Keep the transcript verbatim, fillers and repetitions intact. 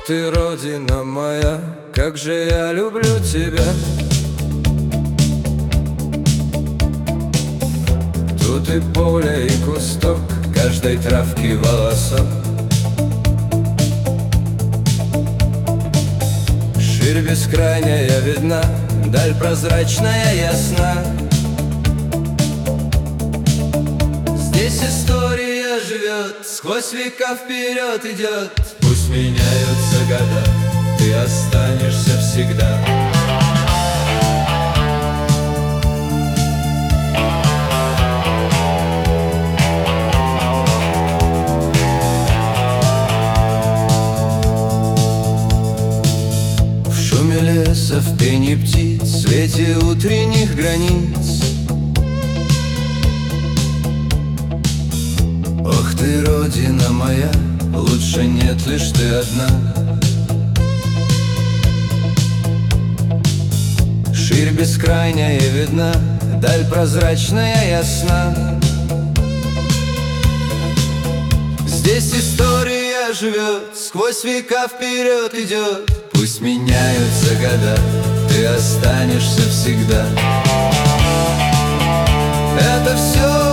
ты, родина моя, как же я люблю тебя. Тут и поле, и кусток, каждой травки волосок. Ширь бескрайняя видна, даль прозрачная ясна. Здесь история живет, сквозь века вперед идет. Пусть меняются года, ты останешься всегда. В шуме леса, в пении птиц, в свете утренних границ. Ох ты, родина моя, лучше нет, лишь ты одна. Ширь бескрайняя видна, даль прозрачная ясна. Здесь история живет, сквозь века вперед идет. Пусть меняются года, ты останешься всегда. Это все